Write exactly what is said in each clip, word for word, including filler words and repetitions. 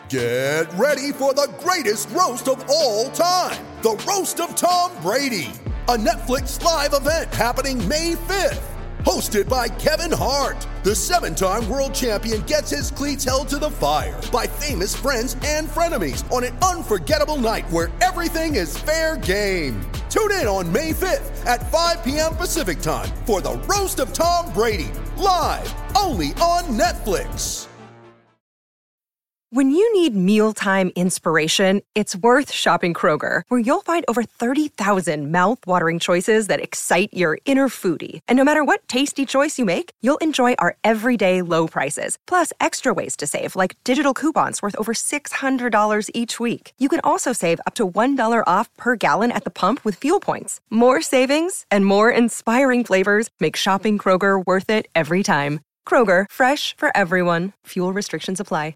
Get ready for the greatest roast of all time, the Roast of Tom Brady, a Netflix live event happening May fifth. Hosted by Kevin Hart, the seven-time world champion gets his cleats held to the fire by famous friends and frenemies on an unforgettable night where everything is fair game. Tune in on May fifth at five p.m. Pacific time for the Roast of Tom Brady, live only on Netflix. When you need mealtime inspiration, it's worth shopping Kroger, where you'll find over thirty thousand mouth-watering choices that excite your inner foodie. And no matter what tasty choice you make, you'll enjoy our everyday low prices, plus extra ways to save, like digital coupons worth over six hundred dollars each week. You can also save up to one dollar off per gallon at the pump with fuel points. More savings and more inspiring flavors make shopping Kroger worth it every time. Kroger, fresh for everyone. Fuel restrictions apply.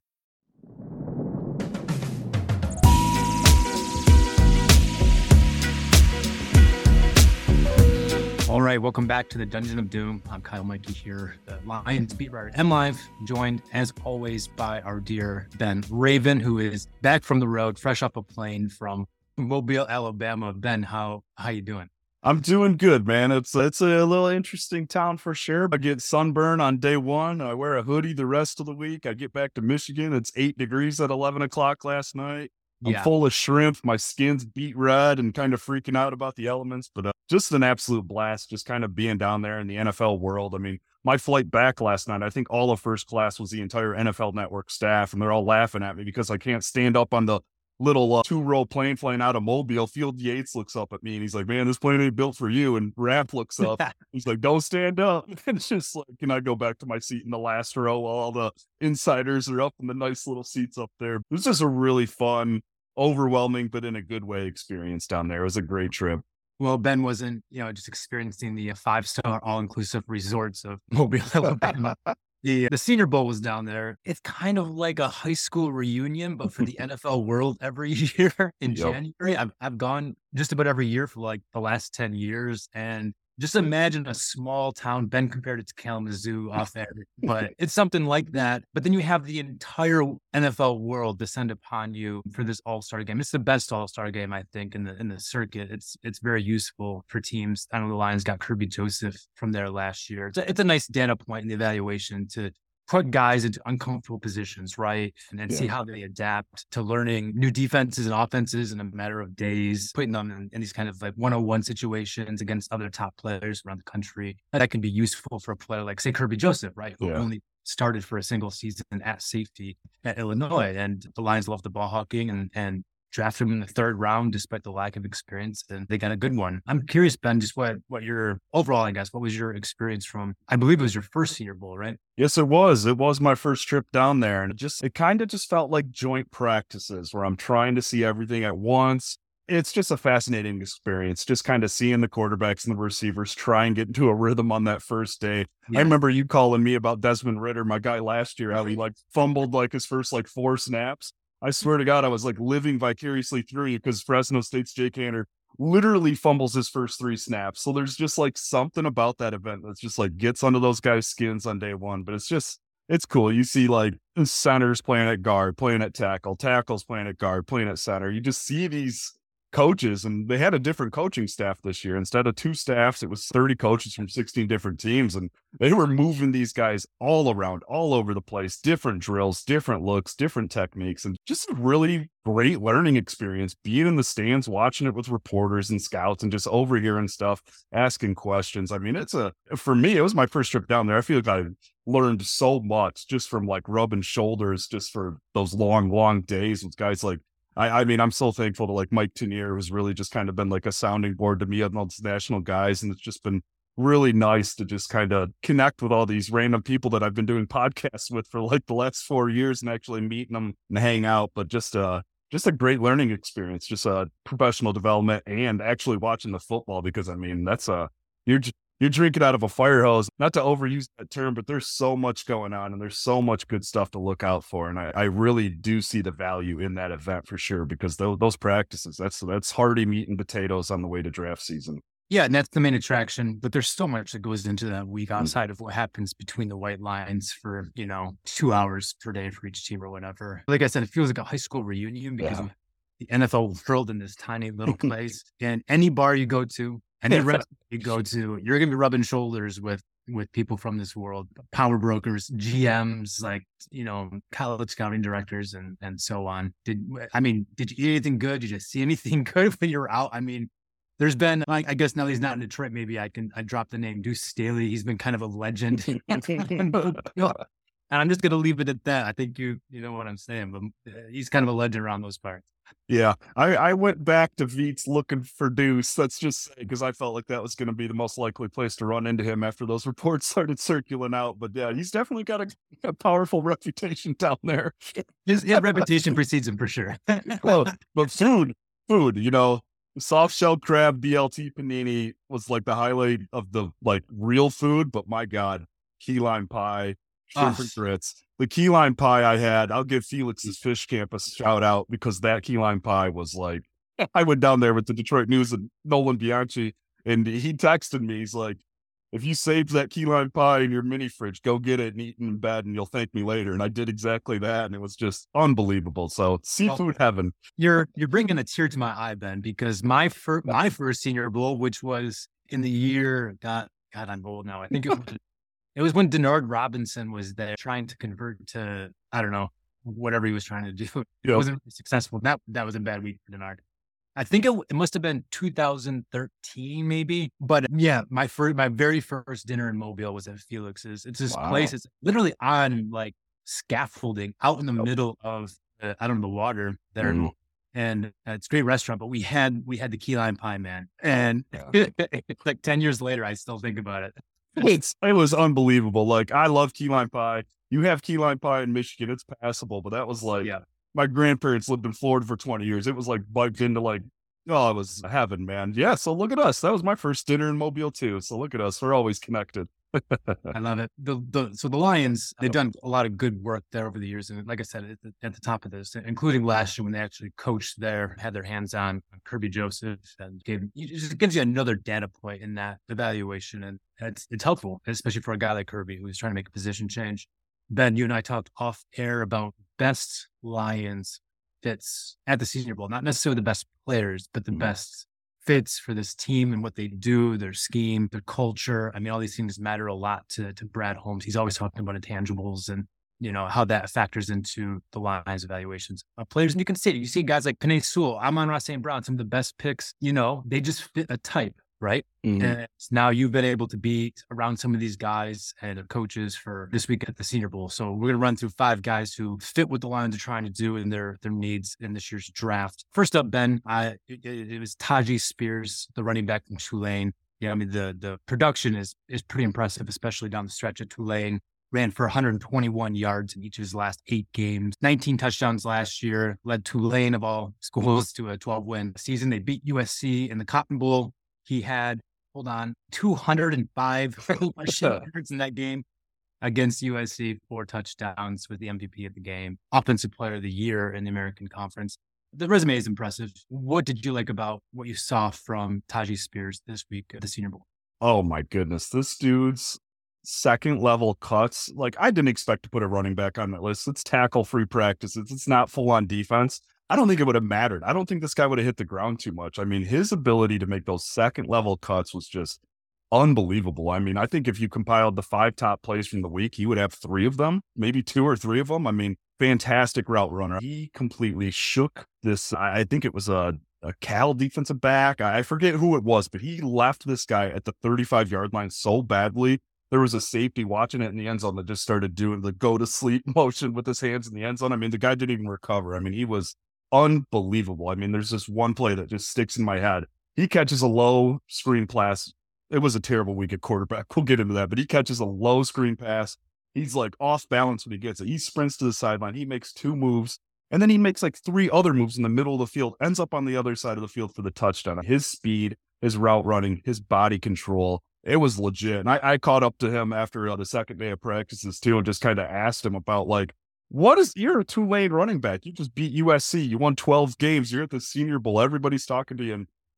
All right, welcome back to the Dungeon of Doom. I'm Kyle Mikey here, the Lions beat writer at MLive, joined as always by our dear Ben Raven, who is back from the road, fresh off a plane from Mobile, Alabama. Ben, how how you doing? I'm doing good, man. It's it's a little interesting town for sure. I get sunburn on day one. I wear a hoodie the rest of the week. I get back to Michigan. It's eight degrees at eleven o'clock last night. I'm Yeah. full of shrimp. My skin's beat red and kind of freaking out about the elements, but uh, just an absolute blast, just kind of being down there in the N F L world. I mean, my flight back last night, I think all of first class was the entire N F L Network staff, and they're all laughing at me because I can't stand up on the little uh, two-row plane flying out of Mobile. Field Yates looks up at me, and he's like, man, this plane ain't built for you. And Rapp looks up. He's like, don't stand up. And it's just like, can I go back to my seat in the last row while all the insiders are up in the nice little seats up there? It was just a really fun, overwhelming, but in a good way experience down there. It was a great trip. Well, Ben wasn't, you know, just experiencing the uh, five-star all-inclusive resorts of Mobile, Alabama. The, the Senior Bowl was down there. It's kind of like a high school reunion, but for the N F L world every year in Yep. January. I've, I've gone just about every year for like the last ten years. And just imagine a small town. Ben compared it to Kalamazoo off air, but it's something like that. But then you have the entire N F L world descend upon you for this All-Star game. It's the best All-Star game, I think, in the in the circuit. It's it's very useful for teams. I know the Lions got Kirby Joseph from there last year. It's a, it's a nice data point in the evaluation to put guys into uncomfortable positions, right? And then Yeah. see how they adapt to learning new defenses and offenses in a matter of days, putting them in, in these kind of like one-on-one situations against other top players around the country. And that can be useful for a player like, say, Kirby Joseph, right? Who Yeah. only started for a single season at safety at Illinois. And the Lions love the ball hawking and, and drafted him in the third round despite the lack of experience, and they got a good one. I'm curious, Ben, just what what your overall, I guess, what was your experience from, I believe it was your first Senior Bowl, right? Yes, it was. It was my first trip down there. And it just, it kind of just felt like joint practices where I'm trying to see everything at once. It's just a fascinating experience, just kind of seeing the quarterbacks and the receivers try and get into a rhythm on that first day. Yeah. I remember you calling me about Desmond Ridder, my guy last year, how he like fumbled like his first like four snaps. I swear to God, I was like living vicariously through you because Fresno State's Jake Hanner literally fumbles his first three snaps. So there's just like something about that event that's just like gets under those guys' skins on day one. But it's just, it's cool. You see like centers playing at guard, playing at tackle, tackles playing at guard, playing at center. You just see these coaches, and they had a different coaching staff this year. Instead of two staffs, it was thirty coaches from sixteen different teams, and they were moving these guys all around, all over the place, different drills, different looks, different techniques, and just a really great learning experience, being in the stands, watching it with reporters and scouts and just overhearing stuff, asking questions. I mean, it's a, for me, it was my first trip down there. I feel like I learned so much just from like rubbing shoulders just for those long, long days with guys like, I, I mean, I'm so thankful to like Mike Tenier, who's really just kind of been like a sounding board to me on those national guys. And it's just been really nice to just kind of connect with all these random people that I've been doing podcasts with for like the last four years and actually meeting them and hang out. But just, uh, just a great learning experience, just a professional development and actually watching the football, because I mean, that's a, you're just, you're drinking out of a fire hose, not to overuse that term, but there's so much going on and there's so much good stuff to look out for. And I, I really do see the value in that event for sure, because those, those practices, that's, that's hearty meat and potatoes on the way to draft season. Yeah, and that's the main attraction, but there's so much that goes into that week outside of what happens between the white lines for, you know, two hours per day for each team or whatever. Like I said, it feels like a high school reunion because Yeah. the N F L world in this tiny little place. And any bar you go to, any restaurant you go to, you're going to be rubbing shoulders with with people from this world, power brokers, G Ms, like, you know, college scouting directors and and so on. Did I mean, did you eat anything good? Did you see anything good when you were out? I mean, there's been, like, I guess now he's not in Detroit. Maybe I can I drop the name Deuce Staley. He's been kind of a legend. And I'm just going to leave it at that. I think you you know what I'm saying, but uh, he's kind of a legend around those parts. Yeah, I, I went back to Veets looking for Deuce. Let's just say, because I felt like that was going to be the most likely place to run into him after those reports started circulating out. But yeah, he's definitely got a, a powerful reputation down there. His, his reputation precedes him for sure. Well, but food, food, you know, soft shell crab B L T panini was like the highlight of the like real food. But my God, key lime pie, shrimp and grits. The key lime pie I had, I'll give Felix's Fish Camp a shout out because that key lime pie was like, I went down there with the Detroit News and Nolan Bianchi, and he texted me. He's like, if you saved that key lime pie in your mini fridge, go get it and eat it in bed and you'll thank me later. And I did exactly that. And it was just unbelievable. So seafood well, heaven. You're, you're bringing a tear to my eye, Ben, because my first, my first Senior Bowl, which was in the year, God, God, I'm old now. I think it was It was when Denard Robinson was there trying to convert to, I don't know, whatever he was trying to do. It yep. wasn't successful. That that was a bad week for Denard. I think it, it must have been two thousand thirteen, maybe. But yeah, my first, my very first dinner in Mobile was at Felix's. It's this Wow. place. It's literally on like scaffolding out in the yep. middle of, uh, I don't know, the water there. Mm. And uh, it's a great restaurant, but we had we had the key lime pie, man. And yeah. like ten years later, I still think about it. It's, it was unbelievable. Like, I love key lime pie. You have key lime pie in Michigan. It's passable, but that was like, yeah. my grandparents lived in Florida for twenty years. It was like bugged into like, oh, it was heaven, man. Yeah. So look at us. That was my first dinner in Mobile too. So look at us. We're always connected. I love it. The, the, so the Lions, they've done a lot of good work there over the years. And like I said, at the, at the top of this, including last year when they actually coached there, had their hands on Kirby Joseph and gave, it just gives you another data point in that evaluation. And it's, it's helpful, especially for a guy like Kirby who's trying to make a position change. Ben, you and I talked off air about best Lions fits at the Senior Bowl, not necessarily the best players, but the mm-hmm. best fits for this team and what they do, their scheme, their culture. I mean, all these things matter a lot to, to Brad Holmes. He's always talking about intangibles and, you know, how that factors into the Lions evaluations of players. And you can see it. You see guys like Penei Sewell, Amon-Ra Saint Brown, some of the best picks, you know, they just fit a type, right? Mm-hmm. And now you've been able to be around some of these guys and coaches for this week at the Senior Bowl. So we're going to run through five guys who fit what the Lions are trying to do in their, their needs in this year's draft. First up, Ben, I, it, it was Tyjae Spears, the running back from Tulane. Yeah, I mean, the the production is is pretty impressive, especially down the stretch at Tulane. Ran for one hundred twenty-one yards in each of his last eight games, nineteen touchdowns last year, led Tulane of all schools to a twelve-win season. They beat U S C in the Cotton Bowl. He had, hold on, two hundred five yards in that game against U S C, four touchdowns with the M V P of the game, Offensive Player of the Year in the American Conference. The resume is impressive. What did you like about what you saw from Tyjae Spears this week at the Senior Bowl? Oh my goodness. This dude's second level cuts. Like, I didn't expect to put a running back on that list. It's tackle free practices. It's not full on defense. I don't think it would have mattered. I don't think this guy would have hit the ground too much. I mean, his ability to make those second level cuts was just unbelievable. I mean, I think if you compiled the five top plays from the week, he would have three of them, maybe two or three of them. I mean, fantastic route runner. He completely shook this. I think it was a, a Cal defensive back. I forget who it was, but he left this guy at the thirty-five yard line so badly. There was a safety watching it in the end zone that just started doing the go to sleep motion with his hands in the end zone. I mean, the guy didn't even recover. I mean, he was unbelievable. I mean, there's this one play that just sticks in my head. He catches a low screen pass. It was a terrible week at quarterback. We'll get into that, but he catches a low screen pass. He's like off balance when he gets it. He sprints to the sideline. He makes two moves, and then he makes like three other moves in the middle of the field, ends up on the other side of the field for the touchdown. His speed, his route running, his body control, it was legit. And I, I caught up to him after uh, the second day of practices too, and just kind of asked him about like, what is, you're a Tulane running back. You just beat U S C. You won twelve games. You're at the Senior Bowl. Everybody's talking to you. And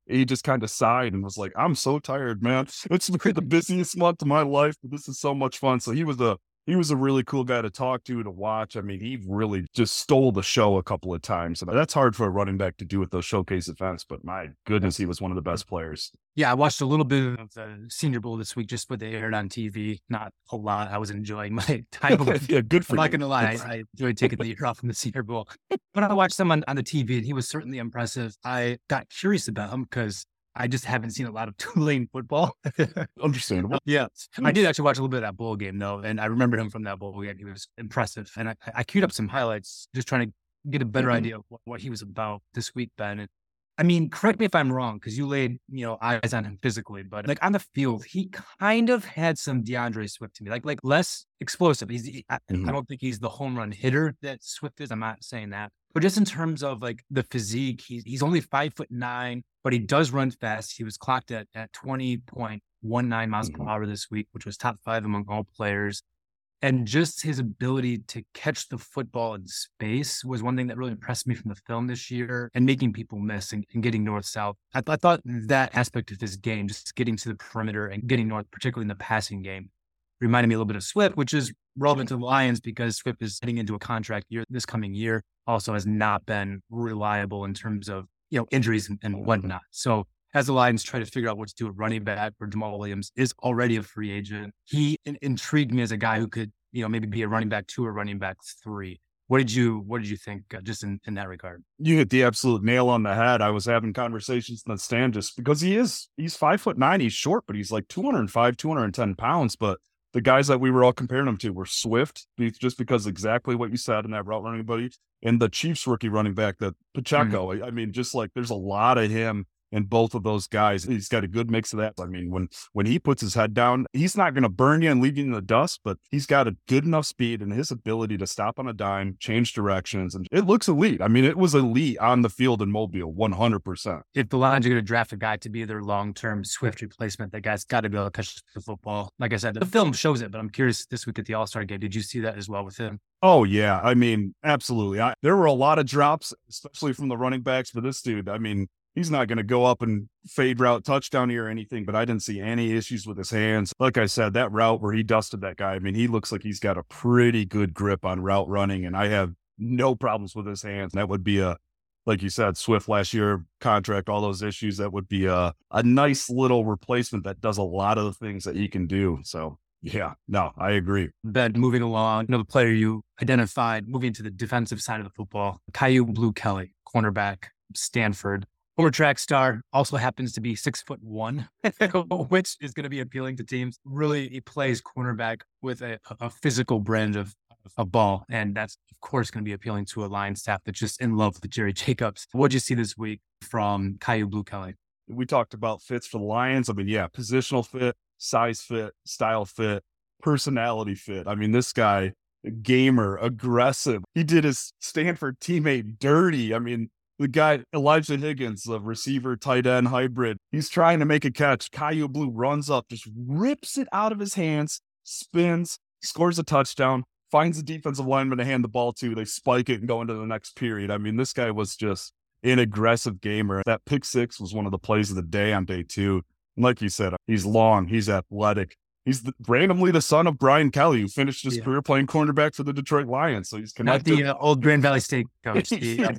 he just kind of sighed and was like, I'm so tired, man. It's been the busiest month of my life, but this is so much fun. So he was a he was a really cool guy to talk to, to watch. I mean, he really just stole the show a couple of times. And that's hard for a running back to do with those showcase events, but my goodness, he was one of the best players. Yeah, I watched a little bit of the Senior Bowl this week, just what they aired on T V. Not a lot. I was enjoying my time. Yeah, good for I'm you. not going to lie. I, I enjoyed taking the year off from the Senior Bowl. But I watched him on, on the T V, and he was certainly impressive. I got curious about him because I just haven't seen a lot of Tulane football. Understandable. Yeah. I did actually watch a little bit of that bowl game, though, and I remember him from that bowl game. He was impressive. And I, I queued up some highlights, just trying to get a better mm-hmm. idea of what, what he was about this week, Ben. And I mean, correct me if I'm wrong, because you laid, you know, eyes on him physically, but like on the field, he kind of had some DeAndre Swift to me, like like less explosive. He's, he, I, mm-hmm. I don't think he's the home run hitter that Swift is. I'm not saying that, but just in terms of like the physique, he's he's only five foot nine, but he does run fast. He was clocked at at twenty point one nine miles mm-hmm. per hour this week, which was top five among all players. And just his ability to catch the football in space was one thing that really impressed me from the film this year, and making people miss and, and getting north-south. I, th- I thought that aspect of his game, just getting to the perimeter and getting north, particularly in the passing game, reminded me a little bit of Swift, which is relevant to the Lions because Swift is heading into a contract year this coming year, also has not been reliable in terms of, you know, injuries and, and whatnot. So as the Lions try to figure out what to do at running back, where Jamal Williams is already a free agent, he in- intrigued me as a guy who could, you know, maybe be a running back two or running back three. What did you What did you think uh, just in, in that regard? You hit the absolute nail on the head. I was having conversations in the stand just because he is he's five foot nine. He's short, but he's like two hundred five, two hundred ten pounds. But the guys that we were all comparing him to were Swift, just because exactly what you said in that route running buddy, and the Chiefs rookie running back that Pacheco. Mm-hmm. I, I mean, just like there's a lot of him in both of those guys. He's got a good mix of that. I mean, when when he puts his head down, he's not going to burn you and leave you in the dust, but he's got a good enough speed and his ability to stop on a dime, change directions, and it looks elite. I mean, it was elite on the field in Mobile, one hundred percent. If the Lions are going to draft a guy to be their long-term Swift replacement, that guy's got to be able to catch the football. Like I said, the film shows it, but I'm curious this week at the All-Star game, did you see that as well with him? Oh, yeah. I mean, absolutely. I, there were a lot of drops, especially from the running backs, but this dude, I mean, he's not going to go up and fade route touchdown here or anything, but I didn't see any issues with his hands. Like I said, that route where he dusted that guy, I mean, he looks like he's got a pretty good grip on route running, and I have no problems with his hands. That would be a, like you said, Swift last year, contract, all those issues. That would be a, a nice little replacement that does a lot of the things that he can do. So, yeah, no, I agree. Ben, moving along, another player you identified, moving to the defensive side of the football, Kyu Blu Kelly, cornerback, Stanford. Former track star, also happens to be six foot one, which is going to be appealing to teams. Really, he plays cornerback with a, a physical brand of a ball, and that's of course going to be appealing to a Lions staff that's just in love with Jerry Jacobs. What did you see this week from Kyu Blu Kelly? We talked about fits for the Lions. I mean, yeah, positional fit, size fit, style fit, personality fit. I mean, this guy, gamer, aggressive. He did his Stanford teammate dirty. I mean, the guy, Elijah Higgins, the receiver, tight end hybrid, he's trying to make a catch. Kyu Blu runs up, just rips it out of his hands, spins, scores a touchdown, finds a defensive lineman to hand the ball to. They spike it and go into the next period. I mean, this guy was just an aggressive gamer. That pick six was one of the plays of the day on day two. And like you said, he's long, he's athletic. He's the, randomly the son of Brian Kelly, who finished his yeah. career playing cornerback for the Detroit Lions. So he's connected. Not the uh, old Grand Valley State coach. The,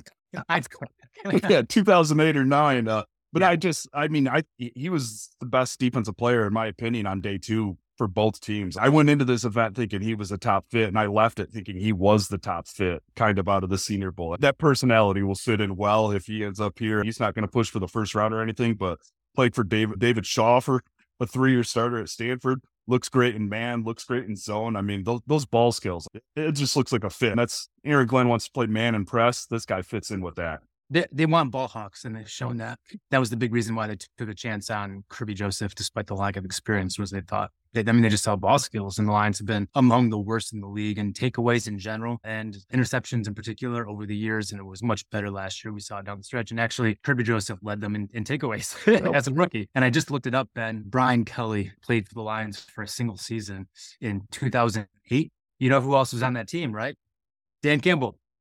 yeah, two thousand eight or nine. Uh, but yeah. I just, I mean, I he was the best defensive player, in my opinion, on day two for both teams. I went into this event thinking he was a top fit, and I left it thinking he was the top fit, kind of out of the Senior Bowl. That personality will fit in well if he ends up here. He's not going to push for the first round or anything, but played for David, David Shaw for a three-year starter at Stanford. Looks great in man, looks great in zone. I mean, those, those ball skills, it, it just looks like a fit. And that's Aaron Glenn wants to play man and press. This guy fits in with that. They, they want ball hawks, and they've shown that. That was the big reason why they t- took a chance on Kirby Joseph, despite the lack of experience, was they thought, they, I mean, they just saw ball skills, and the Lions have been among the worst in the league in takeaways in general and interceptions in particular over the years. And it was much better last year. We saw it down the stretch. And actually, Kirby Joseph led them in, in takeaways as a rookie. And I just looked it up, Ben. Brian Kelly played for the Lions for a single season in two thousand eight. You know who else was on that team, right? Dan Campbell.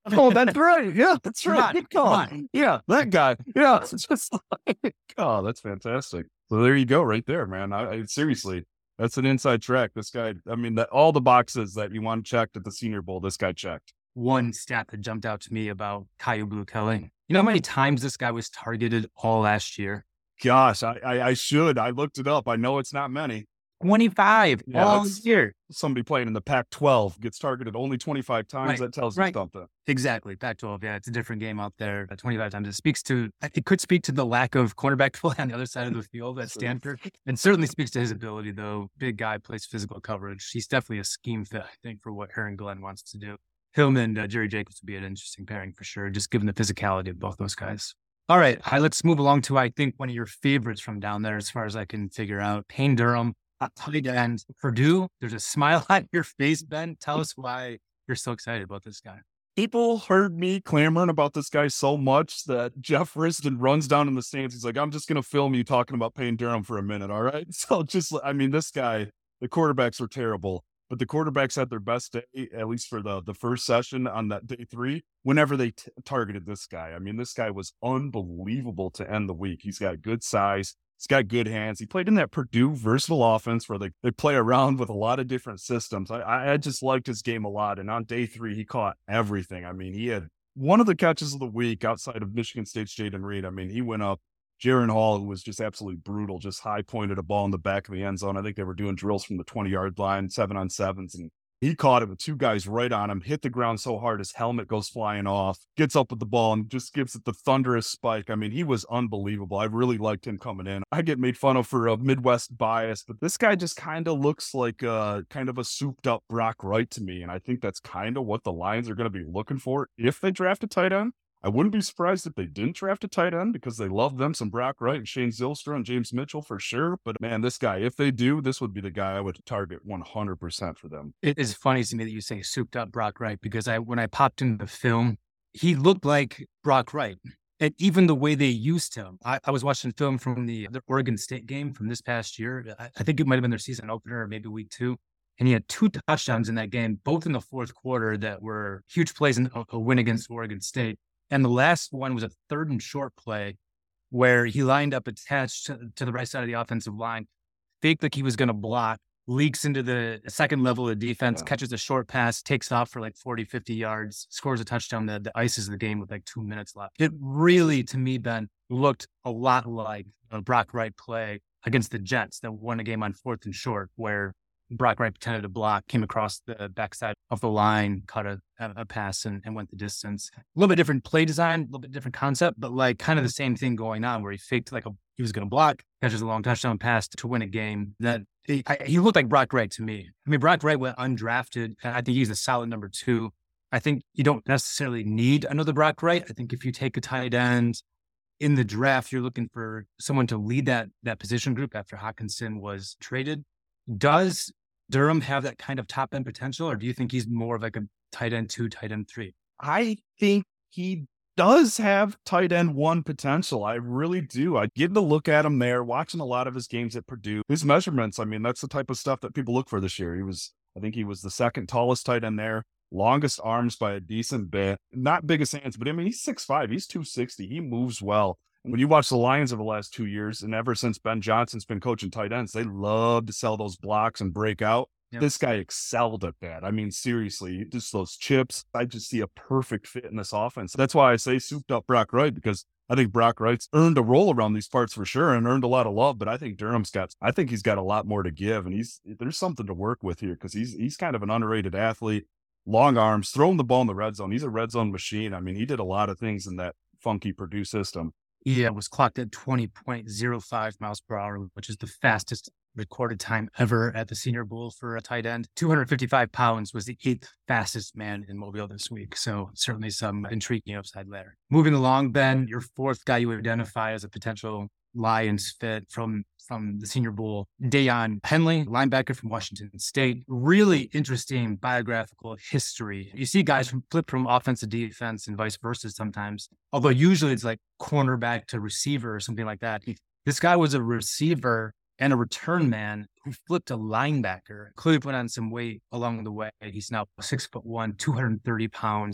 Oh, that's right. Yeah, that's Come right. on, Good come call. on. Yeah, that guy. Yeah, it's just like, oh, that's fantastic. So there you go, right there, man. I, I seriously, that's an inside track. This guy, I mean, that all the boxes that you want checked at the Senior Bowl, this guy checked. One stat that jumped out to me about Caillou Blue Kelly. You know how many times this guy was targeted all last year? Gosh, I, I, I should. I looked it up. I know it's not many. twenty-five Yeah, all that's- year. Somebody playing in the Pac twelve gets targeted only twenty-five times. Right, That tells right. you something. Exactly. Pac twelve. Yeah, it's a different game out there. Uh, twenty-five times. It speaks to, it could speak to the lack of cornerback play on the other side of the field at Stanford. And certainly speaks to his ability, though. Big guy, plays physical coverage. He's definitely a scheme fit, I think, for what Aaron Glenn wants to do. Him and uh, Jerry Jacobs would be an interesting pairing for sure, just given the physicality of both those guys. All right. Hi, let's move along to, I think, one of your favorites from down there, as far as I can figure out. Payne Durham, tight end, Purdue. There's a smile on your face, Ben. Tell us why you're so excited about this guy. People heard me clamoring about this guy so much that Jeff Risdon runs down in the stands. He's like, I'm just going to film you talking about Payne Durham for a minute. All right. So just, I mean, this guy, the quarterbacks were terrible, but the quarterbacks had their best day, at least for the, the first session on that day three, whenever they t- targeted this guy. I mean, this guy was unbelievable to end the week. He's got good size. He's got good hands. He played in that Purdue versatile offense where they, they play around with a lot of different systems. I, I just liked his game a lot. And on day three, he caught everything. I mean, he had one of the catches of the week outside of Michigan State's Jaden Reed. I mean, he went up. Jaron Hall, who was just absolutely brutal, just high pointed a ball in the back of the end zone. I think they were doing drills from the twenty-yard line, seven on sevens, and he caught it with two guys right on him, hit the ground so hard his helmet goes flying off, gets up with the ball and just gives it the thunderous spike. I mean, he was unbelievable. I really liked him coming in. I get made fun of for a Midwest bias, but this guy just kind of looks like a, kind of a souped up Brock Wright to me. And I think that's kind of what the Lions are going to be looking for if they draft a tight end. I wouldn't be surprised if they didn't draft a tight end because they love them some Brock Wright and Shane Zylstra and James Mitchell for sure. But man, this guy, if they do, this would be the guy I would target one hundred percent for them. It is funny to me that you say souped up Brock Wright, because I, when I popped into the film, he looked like Brock Wright. And even the way they used him, I, I was watching film from the, the Oregon State game from this past year. I, I think it might have been their season opener or maybe week two. And he had two touchdowns in that game, both in the fourth quarter, that were huge plays in a, a win against Oregon State. And the last one was a third and short play where he lined up attached to, to the right side of the offensive line, faked like he was going to block, leaks into the second level of defense, Yeah. catches a short pass, takes off for like forty, fifty yards, scores a touchdown that, that ices the game with like two minutes left. It really, to me, Ben, looked a lot like a Brock Wright play against the Jets that won a game on fourth and short, where Brock Wright pretended to block, came across the backside of the line, caught a, a pass and, and went the distance. A little bit different play design, a little bit different concept, but like kind of the same thing going on where he faked like a, he was going to block, catches a long touchdown pass to win a game. That he, I, he looked like Brock Wright to me. I mean, Brock Wright went undrafted, and I think he's a solid number two. I think you don't necessarily need another Brock Wright. I think if you take a tight end in the draft, you're looking for someone to lead that that position group after Hockenson was traded. Does Durham have that kind of top end potential, or do you think he's more of like a tight end two, tight end three? I think he does have tight end one potential. I really do. I get to look at him there, watching a lot of his games at Purdue. His measurements, I mean, that's the type of stuff that people look for this year. He was, I think he was the second tallest tight end there, longest arms by a decent bit, not biggest hands, but I mean, he's six five, he's two sixty. He moves well. When you watch the Lions over the last two years, and ever since Ben Johnson's been coaching tight ends, they love to sell those blocks and break out. Yep. This guy excelled at that. I mean, seriously, just those chips. I just see a perfect fit in this offense. That's why I say souped up Brock Wright, because I think Brock Wright's earned a role around these parts for sure and earned a lot of love. But I think Durham's got, I think he's got a lot more to give, and he's there's something to work with here because he's he's kind of an underrated athlete. Long arms, throwing the ball in the red zone. He's a red zone machine. I mean, he did a lot of things in that funky Purdue system. Yeah, it was clocked at twenty point oh five miles per hour, which is the fastest recorded time ever at the Senior Bowl for a tight end. two hundred fifty-five pounds was the eighth fastest man in Mobile this week. So certainly some intriguing upside there. Moving along, Ben, your fourth guy you identify as a potential Lions fit from from the Senior Bowl, Deion Henley, linebacker from Washington State. Really interesting biographical history. You see guys from flip from offense to defense and vice versa sometimes, although usually it's like cornerback to receiver or something like that. He, this guy was a receiver and a return man who flipped a linebacker, clearly put on some weight along the way. He's now six foot one, two hundred thirty pounds.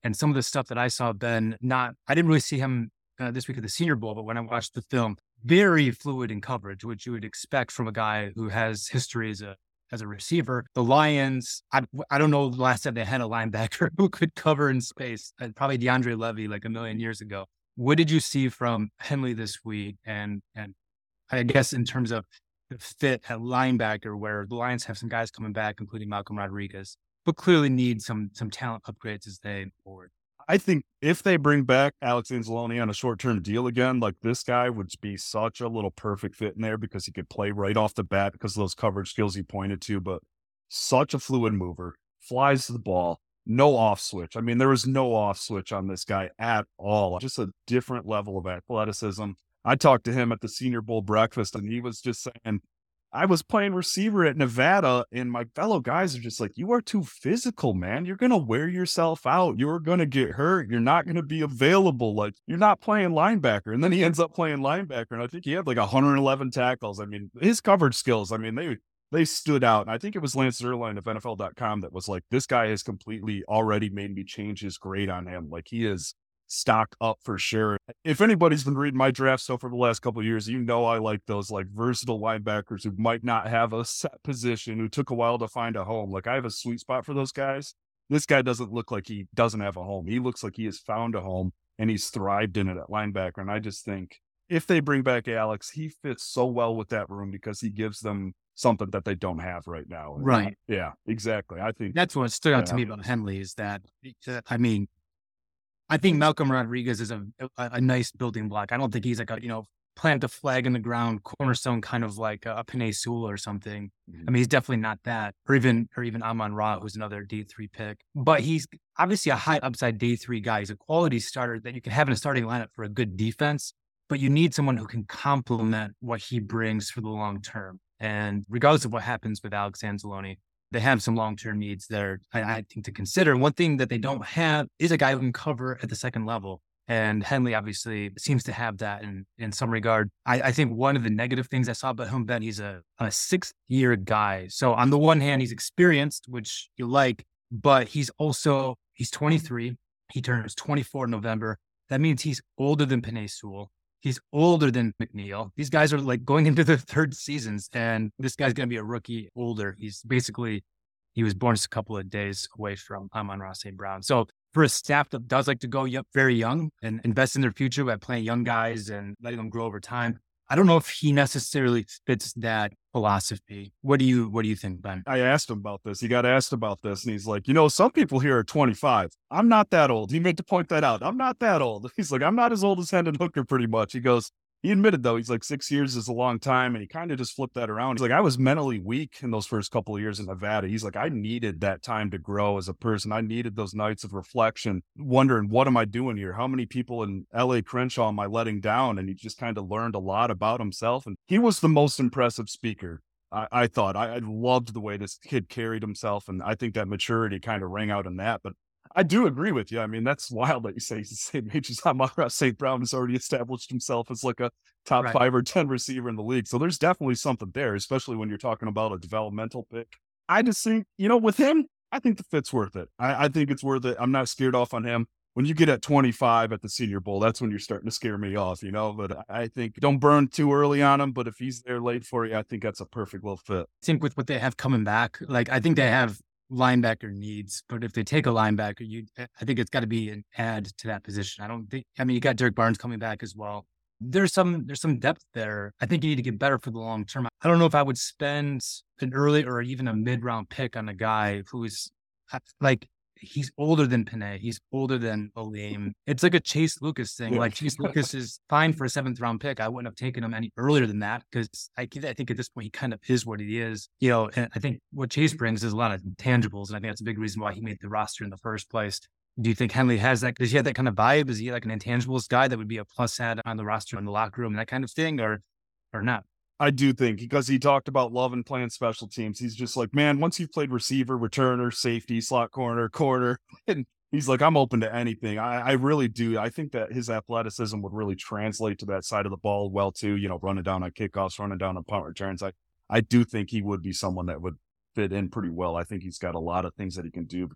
And some of the stuff that I saw, Ben, not, I didn't really see him uh, this week at the Senior Bowl, but when I watched the film, very fluid in coverage, which you would expect from a guy who has history as a as a receiver. The Lions, I, I don't know the last time they had a linebacker who could cover in space. Uh, probably DeAndre Levy like a million years ago. What did you see from Henley this week? And and I guess in terms of the fit at linebacker, where the Lions have some guys coming back, including Malcolm Rodriguez, but clearly need some some talent upgrades as they move forward. I think if they bring back Alex Anzalone on a short-term deal again, like this guy would be such a little perfect fit in there because he could play right off the bat because of those coverage skills he pointed to, but such a fluid mover, flies to the ball, no off switch. I mean, there was no off switch on this guy at all. Just a different level of athleticism. I talked to him at the Senior Bowl breakfast and he was just saying, I was playing receiver at Nevada and my fellow guys are just like, you are too physical, man. You're going to wear yourself out. You're going to get hurt. You're not going to be available. Like, you're not playing linebacker. And then he ends up playing linebacker. And I think he had like one hundred eleven tackles. I mean, his coverage skills, I mean, they, they stood out. And I think it was Lance Zierlein of N F L dot com that was like, this guy has completely already made me change his grade on him. Like, he is stocked up for sure. If anybody's been reading my draft stuff for the last couple of years, you know I like those like versatile linebackers who might not have a set position, who took a while to find a home. Like, I have a sweet spot for those guys. This guy doesn't look like he doesn't have a home. He looks like he has found a home and he's thrived in it at linebacker. And I just think if they bring back Alex, he fits so well with that room because he gives them something that they don't have right now. Right. Yeah, exactly. I think that's what stood out yeah. to me about Henley is that, I mean, I think Malcolm Rodriguez is a, a a nice building block. I don't think he's like a, you know, plant a flag in the ground, cornerstone kind of like a, a Penei Sewell or something. Mm-hmm. I mean, he's definitely not that. Or even or even Amon-Ra, who's another day three pick. But he's obviously a high upside day three guy. He's a quality starter that you can have in a starting lineup for a good defense, but you need someone who can complement what he brings for the long term. And regardless of what happens with Alex Anzalone, they have some long-term needs there, I, I think, to consider. One thing that they don't have is a guy who can cover at the second level. And Henley obviously seems to have that in, in some regard. I, I think one of the negative things I saw about him, Ben, he's a, a sixth-year guy. So on the one hand, he's experienced, which you like, but he's also, he's twenty-three. He turns twenty-four in November. That means he's older than Penei Sewell. He's older than McNeil. These guys are like going into their third seasons, and this guy's going to be a rookie older. He's basically, he was born just a couple of days away from Amon-Ra Saint Brown. So for a staff that does like to go very young and invest in their future by playing young guys and letting them grow over time, I don't know if he necessarily fits that philosophy. What do you What do you think, Ben? I asked him about this. He got asked about this, and he's like, you know, some people here are twenty-five. I'm not that old. He meant to point that out. I'm not that old. He's like, I'm not as old as Hendon Hooker, pretty much. He goes, he admitted, though, he's like, six years is a long time, and he kind of just flipped that around. He's like, I was mentally weak in those first couple of years in Nevada. He's like, I needed that time to grow as a person. I needed those nights of reflection, wondering, what am I doing here? How many people in L A Crenshaw am I letting down? And he just kind of learned a lot about himself. And he was the most impressive speaker, I, I thought. I, I loved the way this kid carried himself, and I think that maturity kind of rang out in that. But I do agree with you. I mean, that's wild that you say he's the same age as Amon-Ra Saint Brown has already established himself as like a top right. five or ten receiver in the league. So there's definitely something there, especially when you're talking about a developmental pick. I just think, you know, with him, I think the fit's worth it. I, I think it's worth it. I'm not scared off on him. When you get at twenty-five at the Senior Bowl, that's when you're starting to scare me off, you know, but I think don't burn too early on him. But if he's there late for you, I think that's a perfect little fit. I think with what they have coming back, like, I think they have linebacker needs, but if they take a linebacker, you, I think it's got to be an add to that position. I don't think, I mean, you got Derek Barnes coming back as well. There's some, there's some depth there. I think you need to get better for the long term. I don't know if I would spend an early or even a mid round pick on a guy who is like, he's older than Penei. He's older than Aleem. It's like a Chase Lucas thing. Yeah. Like Chase Lucas is fine for a seventh round pick. I wouldn't have taken him any earlier than that because I, I think at this point he kind of is what he is. You know, and I think what Chase brings is a lot of intangibles, and I think that's a big reason why he made the roster in the first place. Do you think Henley has that? Does he have that kind of vibe? Is he like an intangibles guy that would be a plus add on the roster in the locker room and that kind of thing, or or not? I do think, because he talked about loving playing special teams. He's just like, man, once you've played receiver, returner, safety, slot corner, corner, and he's like, I'm open to anything. I, I really do. I think that his athleticism would really translate to that side of the ball well, too. You know, running down on kickoffs, running down on punt returns. I, I do think he would be someone that would fit in pretty well. I think he's got a lot of things that he can do because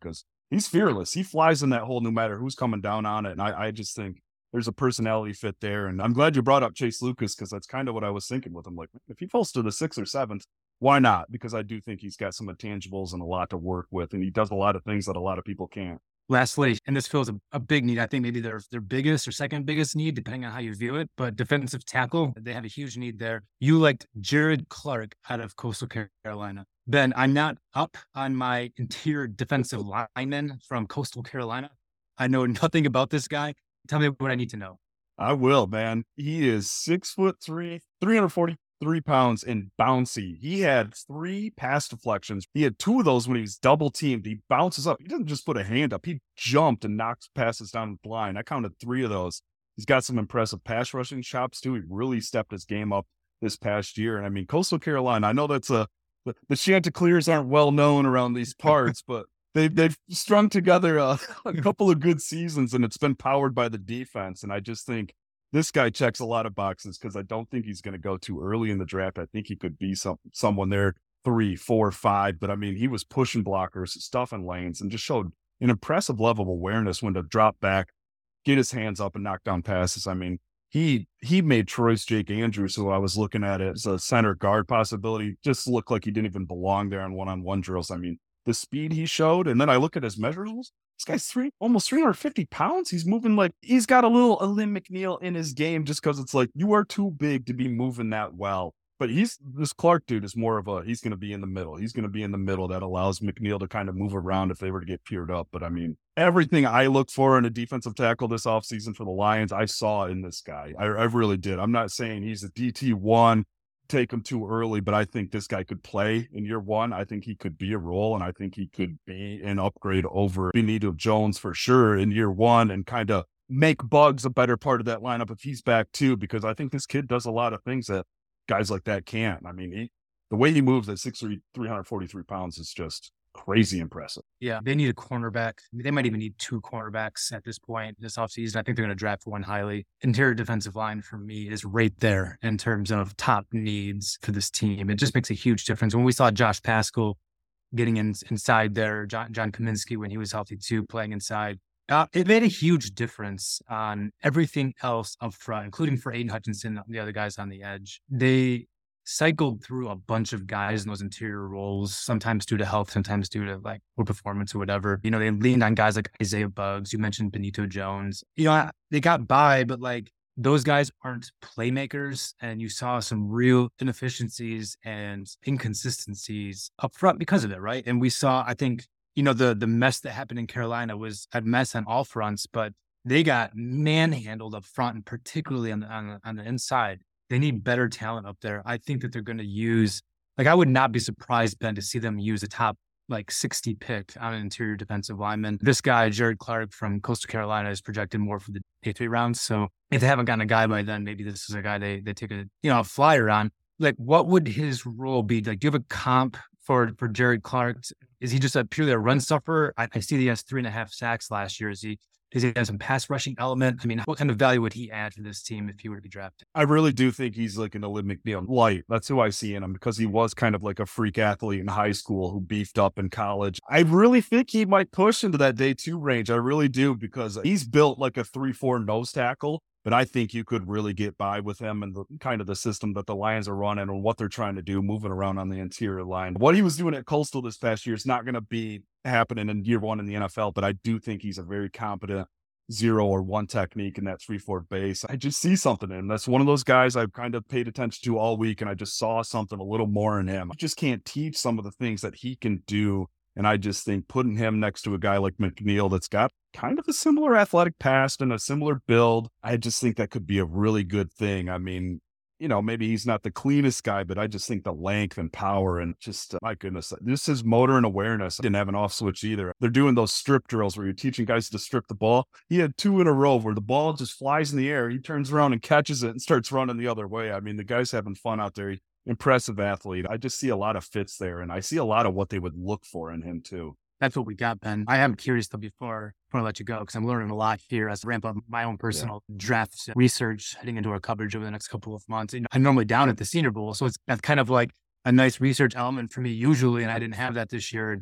he's fearless. He flies in that hole no matter who's coming down on it. And I, I just think there's a personality fit there. And I'm glad you brought up Chase Lucas, because that's kind of what I was thinking with him. Like, if he falls to the sixth or seventh, why not? Because I do think he's got some intangibles and a lot to work with, and he does a lot of things that a lot of people can't. Lastly, and this feels a, a big need. I think maybe their their biggest or second biggest need, depending on how you view it. But defensive tackle, they have a huge need there. You liked Jared Clark out of Coastal Carolina. Ben, I'm not up on my interior defensive lineman from Coastal Carolina. I know nothing about this guy. Tell me what I need to know. I will, man. He is six foot three, three hundred forty-three pounds, and bouncy. He had three pass deflections. He had two of those when he was double teamed. He bounces up. He doesn't just put a hand up. He jumped and knocks passes down the line. I counted three of those. He's got some impressive pass rushing chops too. He really stepped his game up this past year. And I mean, Coastal Carolina, I know that's a, the, the Chanticleers aren't well known around these parts, but They've, they've strung together a, a couple of good seasons, and it's been powered by the defense. And I just think this guy checks a lot of boxes, because I don't think he's going to go too early in the draft. I think he could be some someone there three, four, five. But I mean, he was pushing blockers, stuffing lanes, and just showed an impressive level of awareness when to drop back, get his hands up, and knock down passes. I mean, he he made Troy's Jake Andrews, who I was looking at as a center guard possibility, just look like he didn't even belong there on one-on-one drills. I mean, the speed he showed, and then I look at his measurables. This guy's three, almost three hundred fifty pounds. He's moving like he's got a little Alim McNeil in his game, just because it's like, you are too big to be moving that well. But he's this Clark dude is more of a, he's going to be in the middle. He's going to be in the middle. That allows McNeil to kind of move around if they were to get peered up. But I mean, everything I look for in a defensive tackle this offseason for the Lions, I saw in this guy. I, I really did. I'm not saying he's a D T one. Take him too early, but I think this guy could play in year one. I think he could be a role, and I think he could be an upgrade over Benito Jones for sure in year one, and kind of make Buggs a better part of that lineup if he's back too, because I think this kid does a lot of things that guys like that can't. I mean, he, the way he moves at six three, three hundred forty-three pounds is just crazy impressive. Yeah, they need a cornerback. They might even need two cornerbacks at this point this offseason. I think they're going to draft one highly. Interior defensive line for me is right there in terms of top needs for this team. It just makes a huge difference. When we saw Josh Paschal getting in, inside there, John, John Kaminsky, when he was healthy too, playing inside, uh, it made a huge difference on everything else up front, including for Aiden Hutchinson, the other guys on the edge. They cycled through a bunch of guys in those interior roles, sometimes due to health, sometimes due to like poor performance or whatever. You know, they leaned on guys like Isaiah Buggs. You mentioned Benito Jones. You know, they got by, but like those guys aren't playmakers. And you saw some real inefficiencies and inconsistencies up front because of it, right? And we saw, I think, you know, the the mess that happened in Carolina was a mess on all fronts, but they got manhandled up front, and particularly on the, on the, on the inside. They need better talent up there. I think that they're going to use, like, I would not be surprised, Ben, to see them use a top, like, sixty pick on an interior defensive lineman. This guy, Jared Clark from Coastal Carolina, is projected more for the day three rounds. So if they haven't gotten a guy by then, maybe this is a guy they they take a, you know, a flyer on. Like, what would his role be? Like, do you have a comp for, for Jared Clark? Is he just a purely a run stuffer? I, I see that he has three and a half sacks last year. Is he Does he have some pass rushing element? I mean, what kind of value would he add to this team if he were to be drafted? I really do think he's like an Alim McNeil light. That's who I see in him, because he was kind of like a freak athlete in high school who beefed up in college. I really think he might push into that day two range. I really do, because he's built like a three four nose tackle. But I think you could really get by with him and the kind of the system that the Lions are running and what they're trying to do, moving around on the interior line. What he was doing at Coastal this past year is not going to be happening in year one in the N F L, but I do think he's a very competent zero or one technique in that three four base. I just see something in him. That's one of those guys I've kind of paid attention to all week, and I just saw something a little more in him. I just can't teach some of the things that he can do. And I just think putting him next to a guy like McNeil that's got kind of a similar athletic past and a similar build, I just think that could be a really good thing. I mean, you know, maybe he's not the cleanest guy, but I just think the length and power and just, uh, my goodness, this is motor and awareness. I didn't have an off switch either. They're doing those strip drills where you're teaching guys to strip the ball. He had two in a row where the ball just flies in the air. He turns around and catches it and starts running the other way. I mean, the guy's having fun out there. Impressive athlete. I just see a lot of fits there, and I see a lot of what they would look for in him too. That's what we got, Ben. I am curious though before, before I let you go, because I'm learning a lot here as I ramp up my own personal yeah. draft research heading into our coverage over the next couple of months. And I'm normally down at the Senior Bowl, so it's that's kind of like a nice research element for me usually, and I didn't have that this year.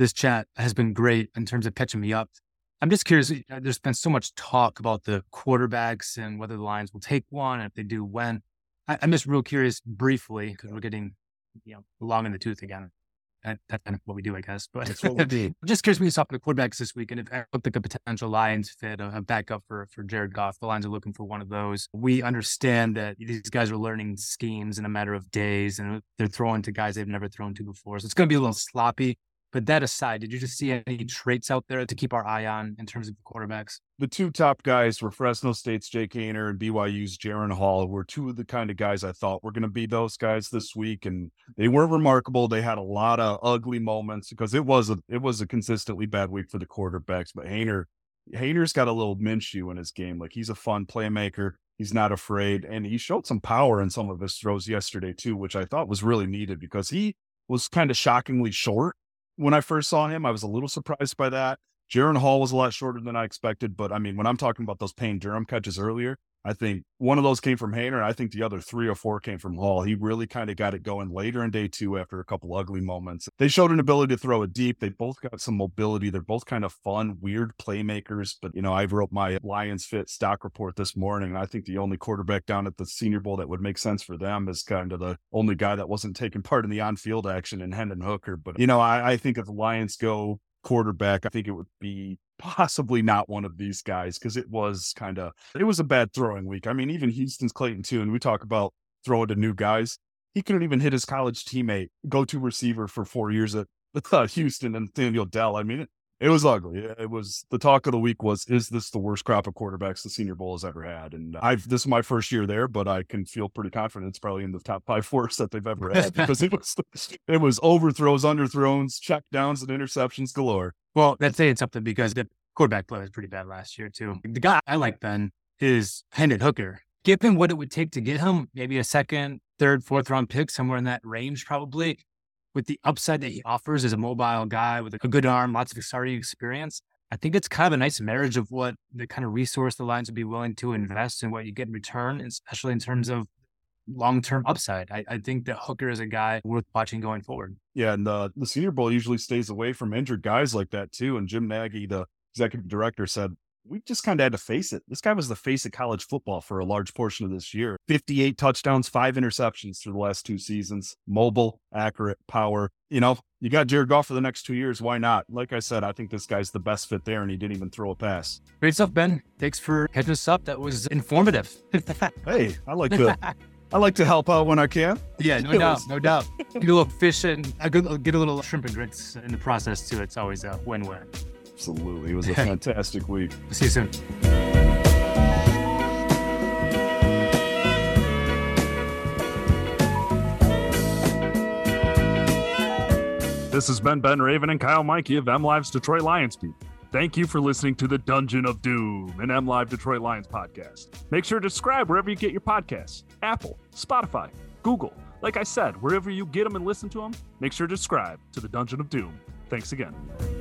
This chat has been great in terms of catching me up. I'm just curious, there's been so much talk about the quarterbacks and whether the Lions will take one, and if they do, when. I, I'm just real curious briefly, because we're getting you know, long in the tooth again. That, that's kind of what we do, I guess. But That's what we do. I'm just curious when you saw the quarterbacks this week, and if it looked like a potential Lions fit, a, a backup for, for Jared Goff. The Lions are looking for one of those. We understand that these guys are learning schemes in a matter of days, and they're throwing to guys they've never thrown to before. So it's going to be a little sloppy. But that aside, did you just see any traits out there to keep our eye on in terms of the quarterbacks? The two top guys were Fresno State's Jake Haener and B Y U's Jaren Hall, were two of the kind of guys I thought were going to be those guys this week. And they were remarkable. They had a lot of ugly moments because it was a it was a consistently bad week for the quarterbacks. But Haener, Haener's got a little Minshew in his game. Like, he's a fun playmaker. He's not afraid. And he showed some power in some of his throws yesterday too, which I thought was really needed because he was kind of shockingly short. When I first saw him, I was a little surprised by that. Jaren Hall was a lot shorter than I expected, but I mean, when I'm talking about those Payne Durham catches earlier, I think one of those came from Haener, and I think the other three or four came from Hall. He really kind of got it going later in day two after a couple ugly moments. They showed an ability to throw it deep. They both got some mobility. They're both kind of fun, weird playmakers. But, you know, I wrote my Lions Fit stock report this morning, and I think the only quarterback down at the Senior Bowl that would make sense for them is kind of the only guy that wasn't taking part in the on-field action in Hendon Hooker. But, you know, I, I think if the Lions go quarterback, I think it would be possibly not one of these guys because it was kind of, it was a bad throwing week. I mean, even Houston's Clayton too, and we talk about throwing to new guys. He couldn't even hit his college teammate, go-to receiver for four years at uh, Houston, and Nathaniel Dell. I mean, it, it was ugly. It was, the talk of the week was, is this the worst crop of quarterbacks the Senior Bowl has ever had? And I've, this is my first year there, but I can feel pretty confident it's probably in the top five worst that they've ever had because it was, it was overthrows, underthrows, check downs, and interceptions galore. Well, that's saying something because the quarterback play was pretty bad last year too. The guy I like, Ben, is Hendon Hooker. Given what it would take to get him, maybe a second, third, fourth round pick, somewhere in that range probably, with the upside that he offers as a mobile guy with a good arm, lots of starting experience, I think it's kind of a nice marriage of what the kind of resource the Lions would be willing to invest and what you get in return, especially in terms of long-term upside. I, I think that Hooker is a guy worth watching going forward. Yeah, and the, the Senior Bowl usually stays away from injured guys like that too. And Jim Nagy, the executive director, said, we just kind of had to face it. This guy was the face of college football for a large portion of this year. fifty-eight touchdowns, five interceptions through the last two seasons. Mobile, accurate, power. You know, you got Jared Goff for the next two years. Why not? Like I said, I think this guy's the best fit there, and he didn't even throw a pass. Great stuff, Ben. Thanks for catching us up. That was informative. Hey, I like to I like to help out when I can. Yeah, no It doubt, was- no doubt. Get a little fish and I get get a little shrimp and grits in the process too. It's always a win-win. Absolutely. It was a fantastic week. See you soon. This has been Ben Raven and Kyle Mikey of MLive's Detroit Lions Beat. Thank you for listening to the Dungeon of Doom, an MLive Detroit Lions podcast. Make sure to subscribe wherever you get your podcasts. Apple, Spotify, Google. Like I said, wherever you get them and listen to them, make sure to subscribe to the Dungeon of Doom. Thanks again.